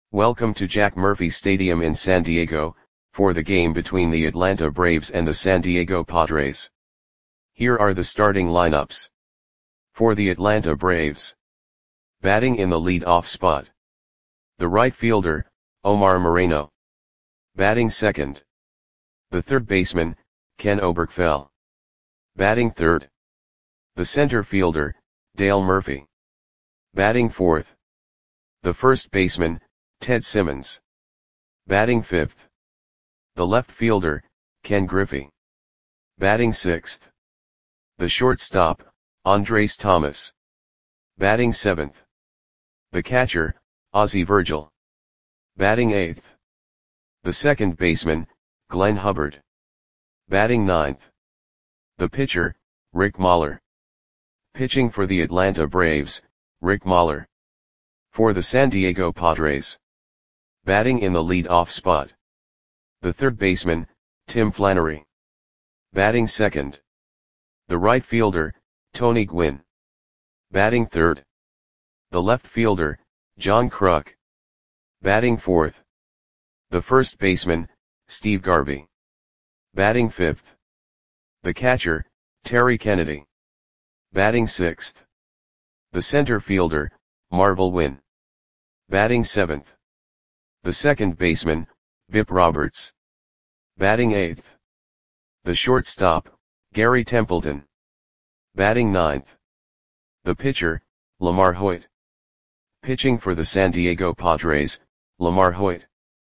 Welcome to Jack Murphy Stadium in San Diego, for the game between the Atlanta Braves and the San Diego Padres. Here are the starting lineups. For the Atlanta Braves. Batting in the lead-off spot. The right fielder, Omar Moreno. Batting second. The third baseman, Ken Oberkfell. Batting third. The center fielder, Dale Murphy. Batting fourth. The first baseman, Ted Simmons. Batting fifth. The left fielder, Ken Griffey. Batting sixth. The shortstop, Andres Thomas. Batting seventh. The catcher, Ozzie Virgil. Batting eighth. The second baseman, Glenn Hubbard. Batting ninth. The pitcher, Rick Mahler. Pitching for the Atlanta Braves, Rick Mahler. For the San Diego Padres. Batting in the lead-off spot. The third baseman, Tim Flannery. Batting second. The right fielder, Tony Gwynn. Batting third. The left fielder, John Kruk. Batting fourth. The first baseman, Steve Garvey. Batting fifth. The catcher, Terry Kennedy. Batting sixth. The center fielder, Marvel Wynn. Batting seventh. The second baseman, Bip Roberts. Batting eighth. The shortstop, Gary Templeton. Batting ninth. The pitcher, Lamar Hoyt. Pitching for the San Diego Padres, Lamar Hoyt.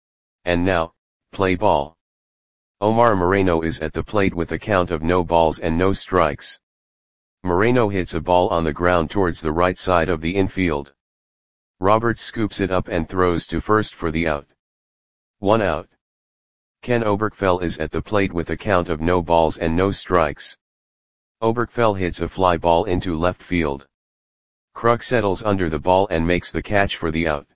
And now, play ball. Omar Moreno is at the plate with a count of no balls and no strikes. Moreno hits a ball on the ground towards the right side of the infield. Roberts scoops it up and throws to first for the out. 1 out. Ken Oberkfell is at the plate with a count of no balls and no strikes. Oberkfell hits a fly ball into left field. Kruk settles under the ball and makes the catch for the out.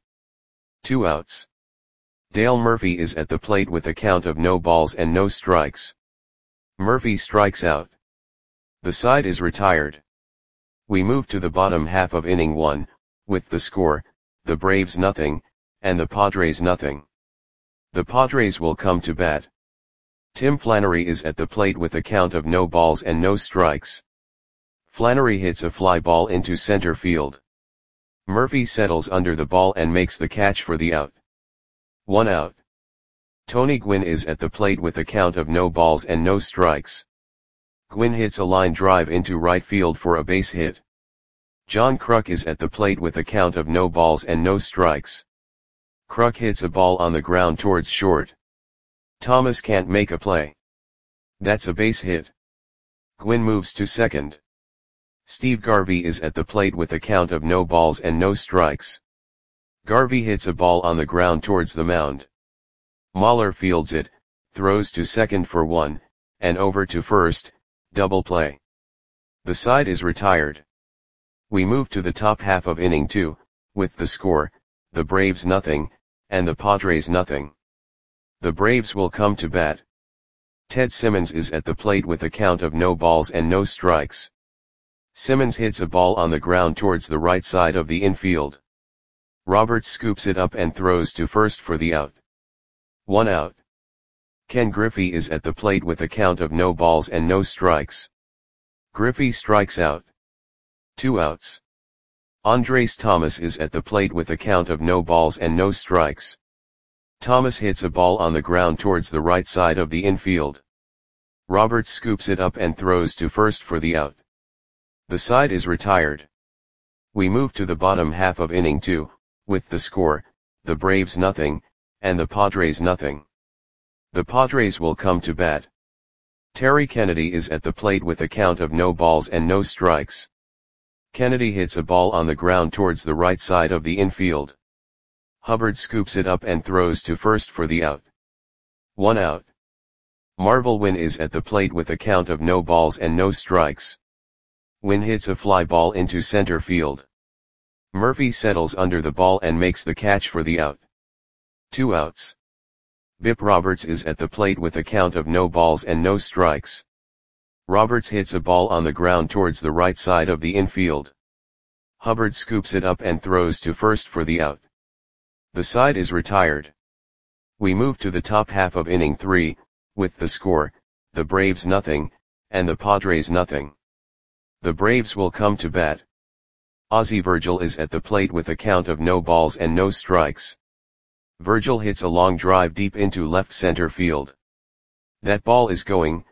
2 outs. Dale Murphy is at the plate with a count of no balls and no strikes. Murphy strikes out. The side is retired. We move to the bottom half of inning 1, with the score, the Braves nothing, and the Padres nothing. The Padres will come to bat. Tim Flannery is at the plate with a count of no balls and no strikes. Flannery hits a fly ball into center field. Murphy settles under the ball and makes the catch for the out. 1 out. Tony Gwynn is at the plate with a count of no balls and no strikes. Gwynn hits a line drive into right field for a base hit. John Kruk is at the plate with a count of no balls and no strikes. Kruk hits a ball on the ground towards short. Thomas can't make a play. That's a base hit. Gwynn moves to second. Steve Garvey is at the plate with a count of no balls and no strikes. Garvey hits a ball on the ground towards the mound. Mahler fields it, throws to second for 1, and over to first, double play. The side is retired. We move to the top half of inning 2, with the score, the Braves nothing, and the Padres nothing. The Braves will come to bat. Ted Simmons is at the plate with a count of no balls and no strikes. Simmons hits a ball on the ground towards the right side of the infield. Roberts scoops it up and throws to first for the out. 1 out. Ken Griffey is at the plate with a count of no balls and no strikes. Griffey strikes out. 2 outs. Andres Thomas is at the plate with a count of no balls and no strikes. Thomas hits a ball on the ground towards the right side of the infield. Roberts scoops it up and throws to first for the out. The side is retired. We move to the bottom half of inning 2, with the score, the Braves nothing, and the Padres nothing. The Padres will come to bat. Terry Kennedy is at the plate with a count of no balls and no strikes. Kennedy hits a ball on the ground towards the right side of the infield. Hubbard scoops it up and throws to first for the out. 1 out. Marvel Wynn is at the plate with a count of no balls and no strikes. Wynn hits a fly ball into center field. Murphy settles under the ball and makes the catch for the out. 2 outs. Bip Roberts is at the plate with a count of no balls and no strikes. Roberts hits a ball on the ground towards the right side of the infield. Hubbard scoops it up and throws to first for the out. The side is retired. We move to the top half of inning 3, with the score, the Braves nothing, and the Padres nothing. The Braves will come to bat. Ozzie Virgil is at the plate with a count of no balls and no strikes. Virgil hits a long drive deep into left center field. That ball is going,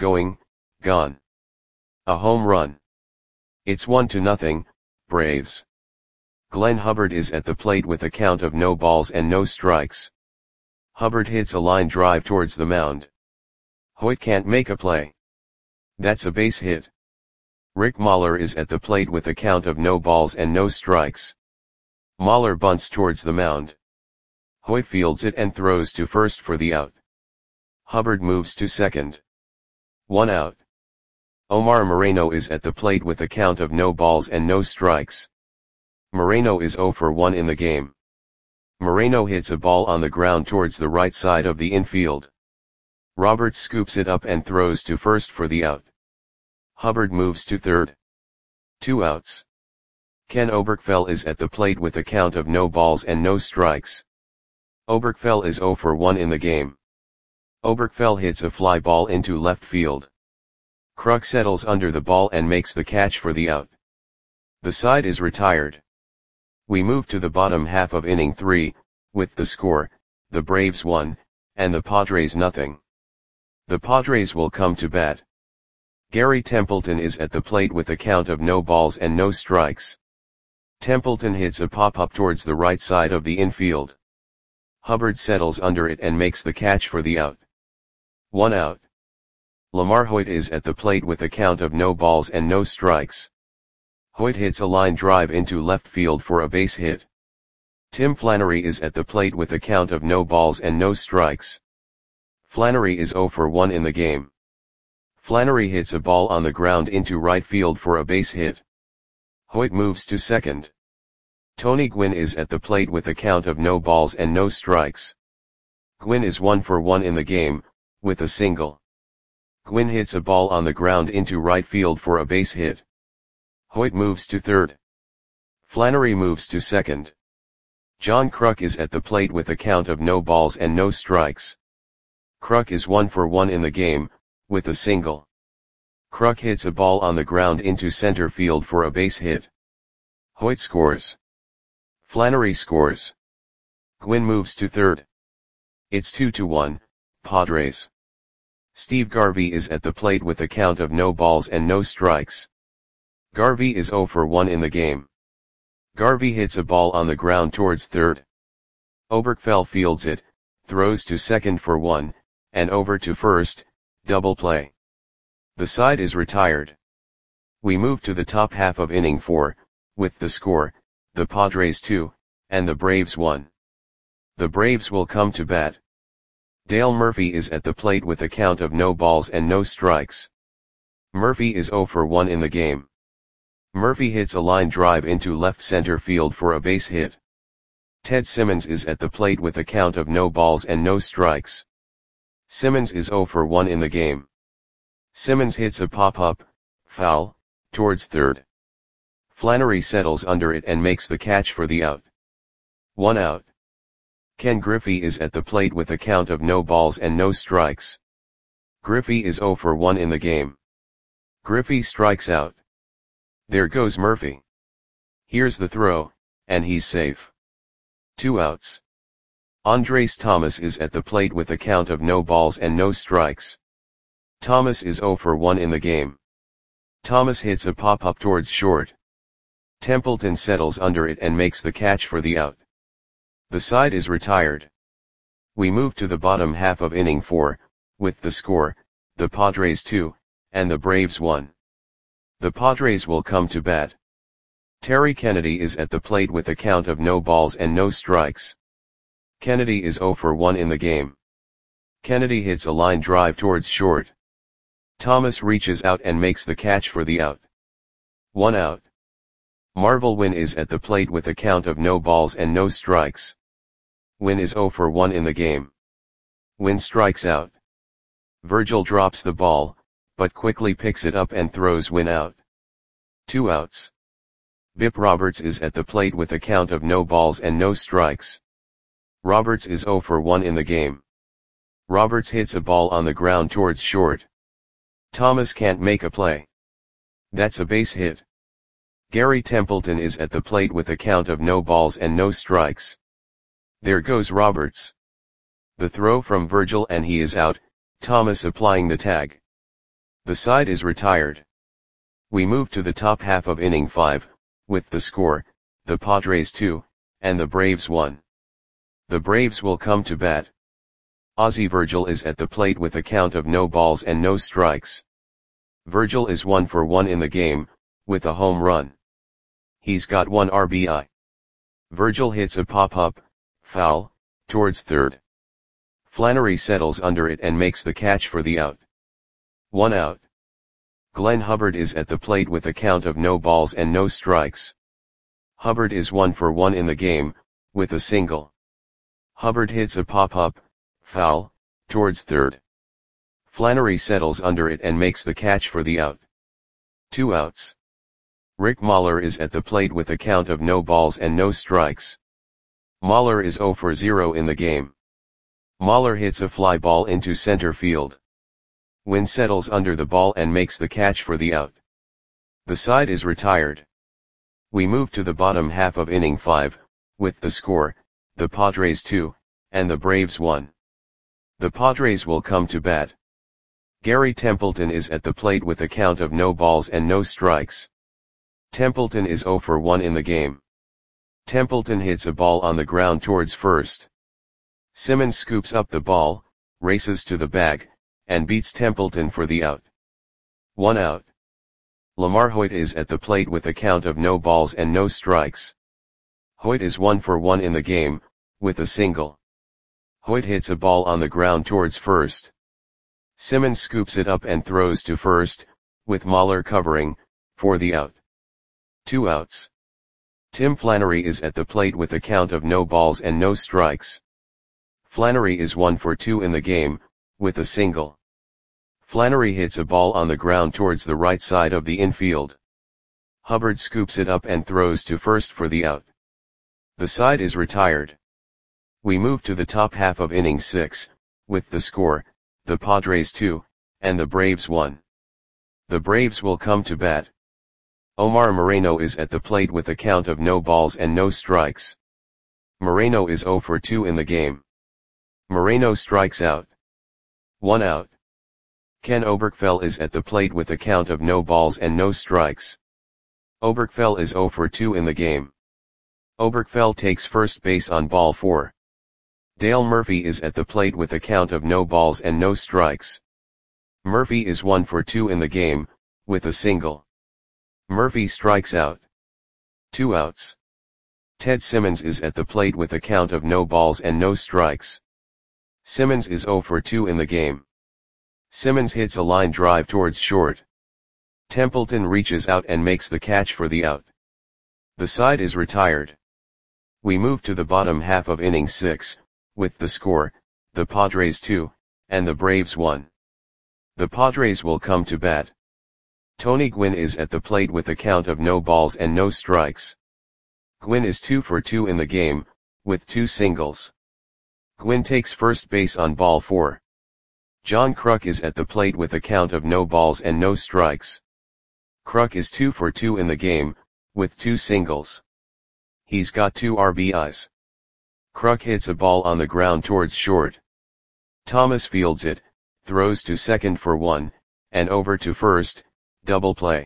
gone. A home run. It's 1-0, Braves. Glenn Hubbard is at the plate with a count of no balls and no strikes. Hubbard hits a line drive towards the mound. Hoyt can't make a play. That's a base hit. Rick Mahler is at the plate with a count of no balls and no strikes. Mahler bunts towards the mound. Hoyt fields it and throws to first for the out. Hubbard moves to second. 1 out. Omar Moreno is at the plate with a count of no balls and no strikes. Moreno is 0 for 1 in the game. Moreno hits a ball on the ground towards the right side of the infield. Roberts scoops it up and throws to first for the out. Hubbard moves to third. 2 outs. Ken Oberkfell is at the plate with a count of no balls and no strikes. Oberkfell is 0 for 1 in the game. Oberkfell hits a fly ball into left field. Kruk settles under the ball and makes the catch for the out. The side is retired. We move to the bottom half of inning 3, with the score, the Braves 1, and the Padres nothing. The Padres will come to bat. Gary Templeton is at the plate with a count of no balls and no strikes. Templeton hits a pop-up towards the right side of the infield. Hubbard settles under it and makes the catch for the out. 1 out. Lamar Hoyt is at the plate with a count of no balls and no strikes. Hoyt hits a line drive into left field for a base hit. Tim Flannery is at the plate with a count of no balls and no strikes. Flannery is 0 for 1 in the game. Flannery hits a ball on the ground into right field for a base hit. Hoyt moves to second. Tony Gwynn is at the plate with a count of no balls and no strikes. Gwynn is 1 for 1 in the game, with a single. Gwynn hits a ball on the ground into right field for a base hit. Hoyt moves to third. Flannery moves to second. John Kruk is at the plate with a count of no balls and no strikes. Kruk is 1 for 1 in the game, with a single. Kruk hits a ball on the ground into center field for a base hit. Hoyt scores. Flannery scores. Gwynn moves to third. It's 2-1, Padres. Steve Garvey is at the plate with a count of no balls and no strikes. Garvey is 0 for 1 in the game. Garvey hits a ball on the ground towards third. Oberkfell fields it, throws to second for 1, and over to first, double play. The side is retired. We move to the top half of inning 4, with the score, the Padres 2, and the Braves 1. The Braves will come to bat. Dale Murphy is at the plate with a count of no balls and no strikes. Murphy is 0 for 1 in the game. Murphy hits a line drive into left center field for a base hit. Ted Simmons is at the plate with a count of no balls and no strikes. Simmons is 0 for 1 in the game. Simmons hits a pop-up, foul, towards third. Flannery settles under it and makes the catch for the out. 1 out. Ken Griffey is at the plate with a count of no balls and no strikes. Griffey is 0 for 1 in the game. Griffey strikes out. There goes Murphy. Here's the throw, and he's safe. 2 outs. Andres Thomas is at the plate with a count of no balls and no strikes. Thomas is 0 for 1 in the game. Thomas hits a pop-up towards short. Templeton settles under it and makes the catch for the out. The side is retired. We move to the bottom half of inning 4, with the score, the Padres 2, and the Braves 1. The Padres will come to bat. Terry Kennedy is at the plate with a count of no balls and no strikes. Kennedy is 0 for 1 in the game. Kennedy hits a line drive towards short. Thomas reaches out and makes the catch for the out. 1 out. Marvel Wynn is at the plate with a count of no balls and no strikes. Wynn is 0 for 1 in the game. Wynn strikes out. Virgil drops the ball, but quickly picks it up and throws Wynn out. 2 outs. Bip Roberts is at the plate with a count of no balls and no strikes. Roberts is 0 for 1 in the game. Roberts hits a ball on the ground towards short. Thomas can't make a play. That's a base hit. Gary Templeton is at the plate with a count of no balls and no strikes. There goes Roberts. The throw from Virgil and he is out, Thomas applying the tag. The side is retired. We move to the top half of inning 5, with the score, the Padres 2, and the Braves 1. The Braves will come to bat. Ozzie Virgil is at the plate with a count of no balls and no strikes. Virgil is 1 for 1 in the game, with a home run. He's got 1 RBI. Virgil hits a pop-up, foul, towards third. Flannery settles under it and makes the catch for the out. 1 out. Glenn Hubbard is at the plate with a count of no balls and no strikes. Hubbard is 1 for 1 in the game, with a single. Hubbard hits a pop-up, foul, towards third. Flannery settles under it and makes the catch for the out. 2 outs. Rick Mahler is at the plate with a count of no balls and no strikes. Mahler is 0 for 0 in the game. Mahler hits a fly ball into center field. Wynn settles under the ball and makes the catch for the out. The side is retired. We move to the bottom half of inning 5, with the score, the Padres 2, and the Braves 1. The Padres will come to bat. Gary Templeton is at the plate with a count of no balls and no strikes. Templeton is 0 for 1 in the game. Templeton hits a ball on the ground towards first. Simmons scoops up the ball, races to the bag, and beats Templeton for the out. 1 out. Lamar Hoyt is at the plate with a count of no balls and no strikes. Hoyt is 1 for 1 in the game, with a single. Hoyt hits a ball on the ground towards first. Simmons scoops it up and throws to first, with Mahler covering, for the out. 2 outs. Tim Flannery is at the plate with a count of no balls and no strikes. Flannery is 1 for 2 in the game, with a single. Flannery hits a ball on the ground towards the right side of the infield. Hubbard scoops it up and throws to first for the out. The side is retired. We move to the top half of inning 6, with the score, the Padres 2, and the Braves 1. The Braves will come to bat. Omar Moreno is at the plate with a count of no balls and no strikes. Moreno is 0 for 2 in the game. Moreno strikes out. 1 out. Ken Oberkfell is at the plate with a count of no balls and no strikes. Oberkfell is 0 for 2 in the game. Oberkfell takes first base on ball 4. Dale Murphy is at the plate with a count of no balls and no strikes. Murphy is 1 for 2 in the game, with a single. Murphy strikes out. 2 outs. Ted Simmons is at the plate with a count of no balls and no strikes. Simmons is 0 for 2 in the game. Simmons hits a line drive towards short. Templeton reaches out and makes the catch for the out. The side is retired. We move to the bottom half of inning 6, with the score, the Padres 2, and the Braves 1. The Padres will come to bat. Tony Gwynn is at the plate with a count of no balls and no strikes. Gwynn is 2 for 2 in the game, with 2 singles. Gwynn takes first base on ball 4. John Kruk is at the plate with a count of no balls and no strikes. Kruk is 2 for 2 in the game, with 2 singles. He's got 2 RBIs. Kruk hits a ball on the ground towards short. Thomas fields it, throws to second for 1, and over to first, double play.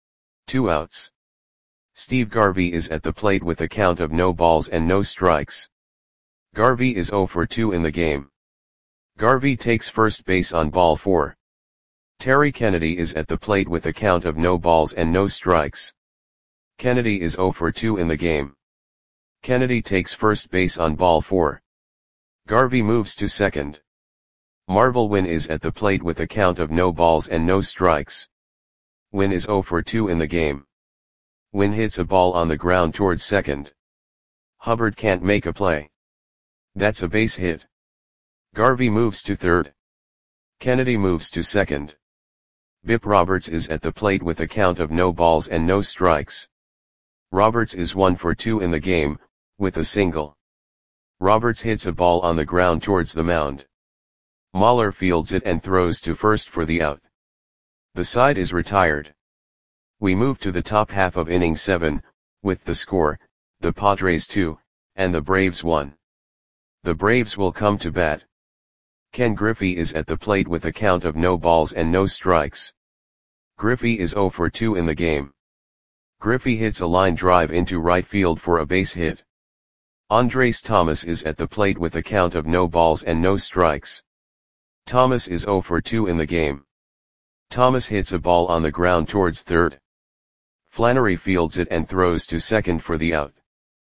2 outs. Steve Garvey is at the plate with a count of no balls and no strikes. Garvey is 0 for 2 in the game. Garvey takes first base on ball 4. Terry Kennedy is at the plate with a count of no balls and no strikes. Kennedy is 0 for 2 in the game. Kennedy takes first base on ball 4. Garvey moves to second. Marvel Wynn is at the plate with a count of no balls and no strikes. Wynn is 0 for 2 in the game. Wynn hits a ball on the ground towards second. Hubbard can't make a play. That's a base hit. Garvey moves to third. Kennedy moves to second. Bip Roberts is at the plate with a count of no balls and no strikes. Roberts is 1 for 2 in the game, with a single. Roberts hits a ball on the ground towards the mound. Mahler fields it and throws to first for the out. The side is retired. We move to the top half of inning 7, with the score, the Padres 2, and the Braves 1. The Braves will come to bat. Ken Griffey is at the plate with a count of no balls and no strikes. Griffey is 0 for 2 in the game. Griffey hits a line drive into right field for a base hit. Andres Thomas is at the plate with a count of no balls and no strikes. Thomas is 0 for 2 in the game. Thomas hits a ball on the ground towards third. Flannery fields it and throws to second for the out.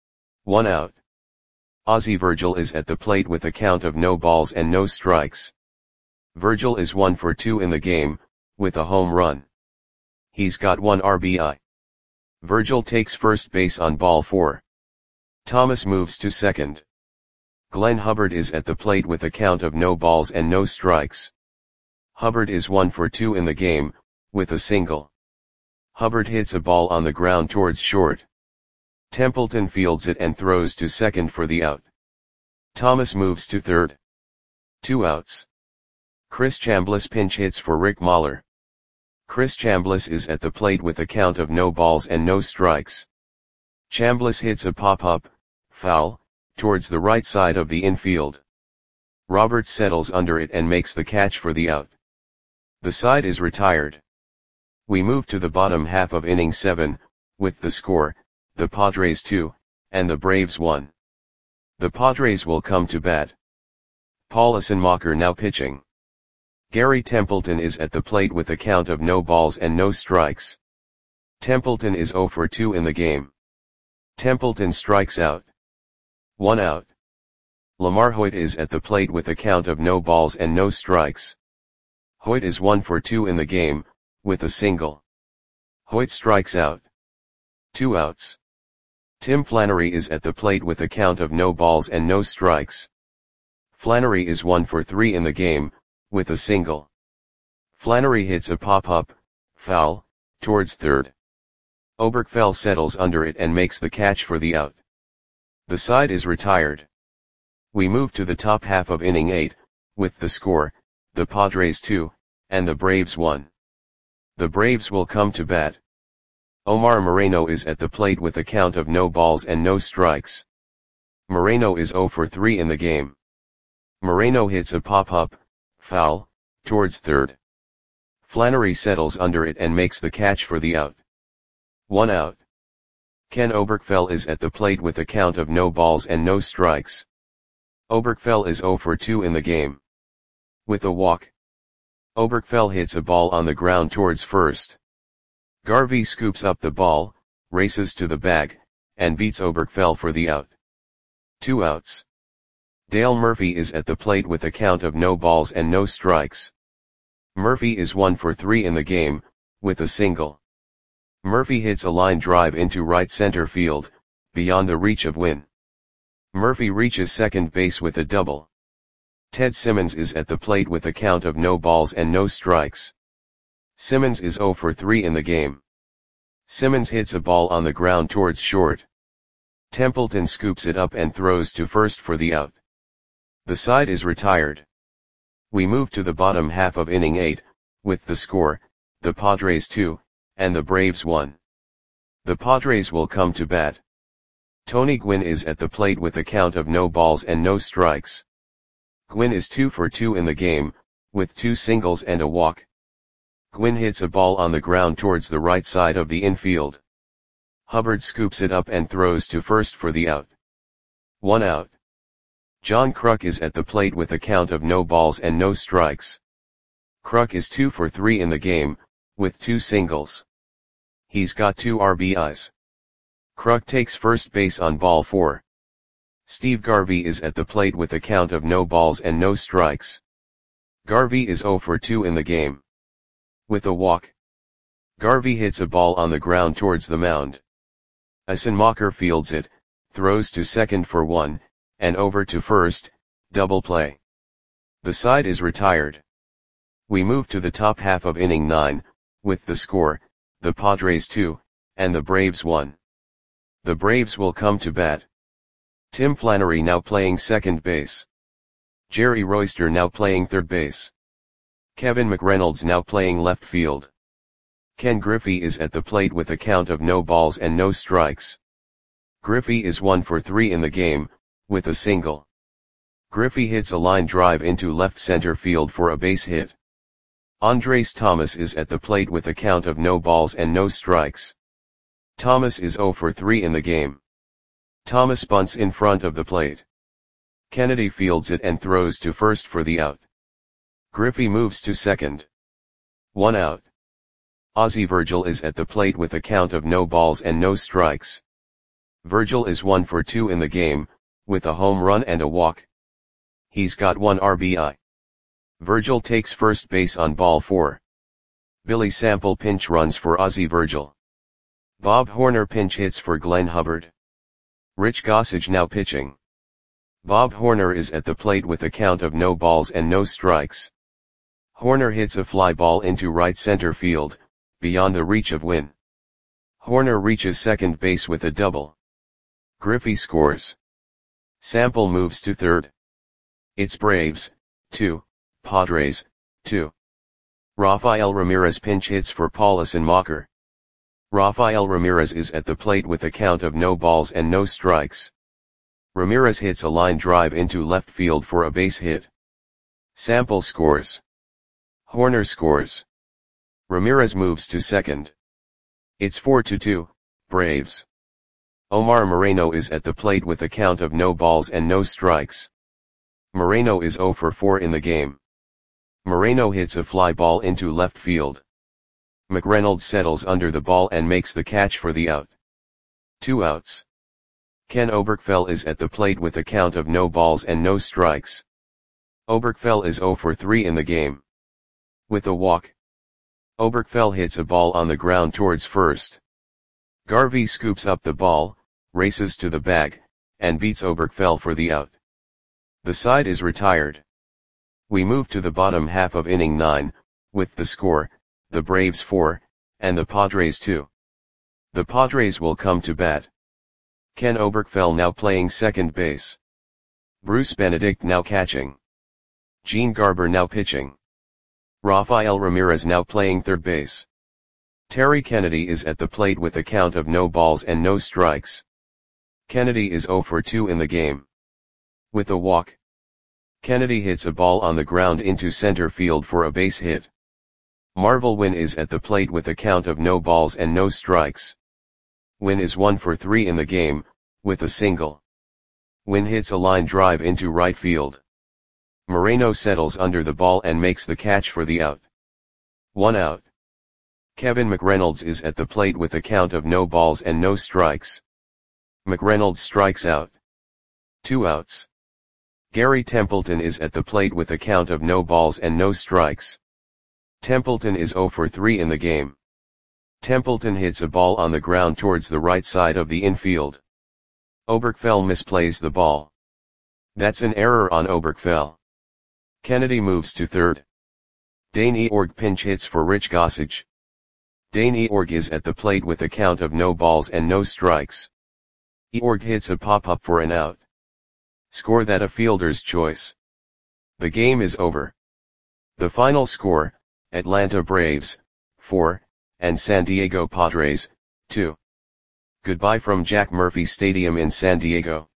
1 out. Ozzie Virgil is at the plate with a count of no balls and no strikes. Virgil is 1 for 2 in the game, with a home run. He's got 1 RBI. Virgil takes first base on ball 4. Thomas moves to second. Glenn Hubbard is at the plate with a count of no balls and no strikes. Hubbard is 1 for 2 in the game, with a single. Hubbard hits a ball on the ground towards short. Templeton fields it and throws to second for the out. Thomas moves to third. 2 outs. Chris Chambliss pinch hits for Rick Mahler. Chris Chambliss is at the plate with a count of no balls and no strikes. Chambliss hits a pop-up, foul, towards the right side of the infield. Roberts settles under it and makes the catch for the out. The side is retired. We move to the bottom half of inning 7, with the score, the Padres 2, and the Braves 1. The Padres will come to bat. Paul Assenmacher now pitching. Gary Templeton is at the plate with a count of no balls and no strikes. Templeton is 0 for 2 in the game. Templeton strikes out. 1 out. Lamar Hoyt is at the plate with a count of no balls and no strikes. Hoyt is 1 for 2 in the game, with a single. Hoyt strikes out. 2 outs. Tim Flannery is at the plate with a count of no balls and no strikes. Flannery is 1 for 3 in the game, with a single. Flannery hits a pop-up, foul, towards third. Oberkfell settles under it and makes the catch for the out. The side is retired. We move to the top half of inning 8, with the score, the Padres 2, and the Braves 1. The Braves will come to bat. Omar Moreno is at the plate with a count of no balls and no strikes. Moreno is 0 for 3 in the game. Moreno hits a pop-up, foul, towards third. Flannery settles under it and makes the catch for the out. 1 out. Ken Oberkfell is at the plate with a count of no balls and no strikes. Oberkfell is 0 for 2 in the game. With a walk. Oberkfell hits a ball on the ground towards first. Garvey scoops up the ball, races to the bag, and beats Oberkfell for the out. 2 outs. Dale Murphy is at the plate with a count of no balls and no strikes. Murphy is 1 for 3 in the game, with a single. Murphy hits a line drive into right center field, beyond the reach of Wynn. Murphy reaches second base with a double. Ted Simmons is at the plate with a count of no balls and no strikes. Simmons is 0 for 3 in the game. Simmons hits a ball on the ground towards short. Templeton scoops it up and throws to first for the out. The side is retired. We move to the bottom half of inning 8, with the score, the Padres 2, and the Braves 1. The Padres will come to bat. Tony Gwynn is at the plate with a count of no balls and no strikes. Gwynn is 2 for 2 in the game, with 2 singles and a walk. Gwynn hits a ball on the ground towards the right side of the infield. Hubbard scoops it up and throws to first for the out. 1 out. John Kruk is at the plate with a count of no balls and no strikes. Kruk is 2 for 3 in the game, with 2 singles. He's got 2 RBIs. Kruk takes first base on ball 4. Steve Garvey is at the plate with a count of no balls and no strikes. Garvey is 0 for 2 in the game. With a walk. Garvey hits a ball on the ground towards the mound. Assenmacher fields it, throws to second for 1, and over to first, double play. The side is retired. We move to the top half of inning 9, with the score, the Padres 2, and the Braves 1. The Braves will come to bat. Tim Flannery now playing second base. Jerry Royster now playing third base. Kevin McReynolds now playing left field. Ken Griffey is at the plate with a count of no balls and no strikes. Griffey is 1 for 3 in the game, with a single. Griffey hits a line drive into left center field for a base hit. Andres Thomas is at the plate with a count of no balls and no strikes. Thomas is 0 for 3 in the game. Thomas bunts in front of the plate. Kennedy fields it and throws to first for the out. Griffey moves to second. 1 out. Ozzie Virgil is at the plate with a count of no balls and no strikes. Virgil is 1 for 2 in the game, with a home run and a walk. He's got 1 RBI. Virgil takes first base on ball 4. Billy Sample pinch runs for Ozzie Virgil. Bob Horner pinch hits for Glenn Hubbard. Rich Gossage now pitching. Bob Horner is at the plate with a count of no balls and no strikes. Horner hits a fly ball into right center field, beyond the reach of Wynn. Horner reaches second base with a double. Griffey scores. Sample moves to third. It's Braves, 2, Padres, 2. Rafael Ramirez pinch hits for Paulison Mocker. Rafael Ramirez is at the plate with a count of no balls and no strikes. Ramirez hits a line drive into left field for a base hit. Sample scores. Horner scores. Ramirez moves to second. It's 4-2, Braves. Omar Moreno is at the plate with a count of no balls and no strikes. Moreno is 0 for 4 in the game. Moreno hits a fly ball into left field. McReynolds settles under the ball and makes the catch for the out. 2 outs. Ken Oberkfell is at the plate with a count of no balls and no strikes. Oberkfell is 0 for 3 in the game. With a walk. Oberkfell hits a ball on the ground towards first. Garvey scoops up the ball, races to the bag, and beats Oberkfell for the out. The side is retired. We move to the bottom half of inning 9, with the score, the Braves 4, and the Padres 2. The Padres will come to bat. Ken Oberkfell now playing second base. Bruce Benedict now catching. Gene Garber now pitching. Rafael Ramirez now playing third base. Terry Kennedy is at the plate with a count of no balls and no strikes. Kennedy is 0 for 2 in the game. With a walk. Kennedy hits a ball on the ground into center field for a base hit. Marvel Wynn is at the plate with a count of no balls and no strikes. Wynn is 1 for 3 in the game, with a single. Wynn hits a line drive into right field. Moreno settles under the ball and makes the catch for the out. 1 out. Kevin McReynolds is at the plate with a count of no balls and no strikes. McReynolds strikes out. 2 outs. Gary Templeton is at the plate with a count of no balls and no strikes. Templeton is 0 for 3 in the game. Templeton hits a ball on the ground towards the right side of the infield. Oberkfell misplays the ball. That's an error on Oberkfell. Kennedy moves to third. Dane Eorg pinch hits for Rich Gossage. Dane Eorg is at the plate with a count of no balls and no strikes. Eorg hits a pop-up for an out. Score that a fielder's choice. The game is over. The final score, Atlanta Braves, 4, and San Diego Padres, 2. Goodbye from Jack Murphy Stadium in San Diego.